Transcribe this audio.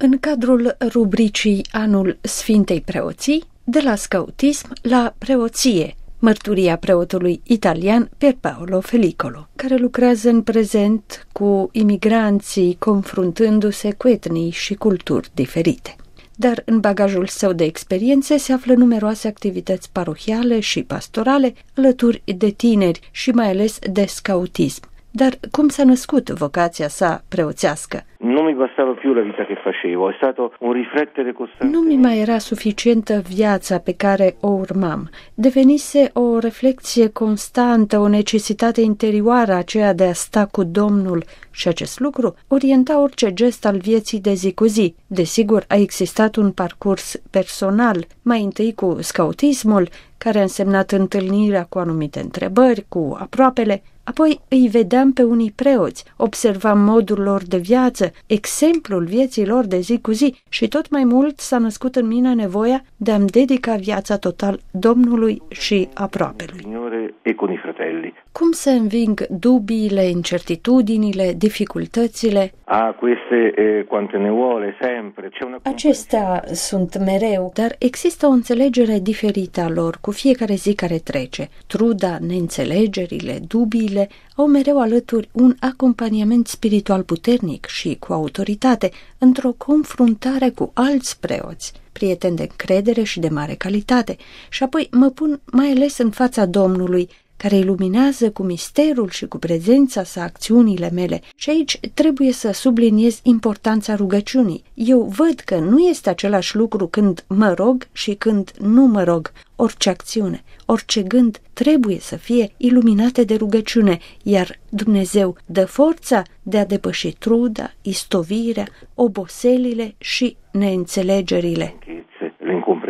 În cadrul rubricii Anul Sfintei Preoții, de la scautism la preoție, mărturia preotului italian Pierpaolo Felicolo, care lucrează în prezent cu imigranții, confruntându-se cu etnii și culturi diferite. Dar în bagajul său de experiențe se află numeroase activități parohiale și pastorale, alături de tineri și mai ales de scautism. Dar cum s-a născut vocația sa preoțească? Nu mi bastava più la vita che facevo, è stato un riflettere costante. Nu mi mai era suficientă viața pe care o urmam. Devenise o reflexie constantă, o necesitate interioară aceea de a sta cu Domnul și acest lucru orienta orice gest al vieții de zi cu zi. Desigur, a existat un parcurs personal, mai întâi cu scautismul, care a însemnat întâlnirea cu anumite întrebări, cu aproapele. Apoi îi vedeam pe unii preoți, observam modul lor de viață, exemplul vieții lor de zi cu zi și tot mai mult s-a născut în mine nevoia de a-mi dedica viața total Domnului și aproapelui. Signore e con i fratelli. Cum se înving dubiile, incertitudinile, dificultățile? Queste quante ne vuole sempre. Acestea sunt mereu, dar există o înțelegere diferită a lor cu fiecare zi care trece. Truda, neînțelegerile, dubiile au mereu alături un acompaniament spiritual puternic și cu autoritate într-o confruntare cu alți preoți, prieteni de încredere și de mare calitate, și apoi mă pun mai ales în fața Domnului, care iluminează cu misterul și cu prezența sa acțiunile mele. Și aici trebuie să subliniez importanța rugăciunii. Eu văd că nu este același lucru când mă rog și când nu mă rog. Orice acțiune, orice gând trebuie să fie iluminate de rugăciune, iar Dumnezeu dă forța de a depăși truda, istovirea, oboselile și neînțelegerile.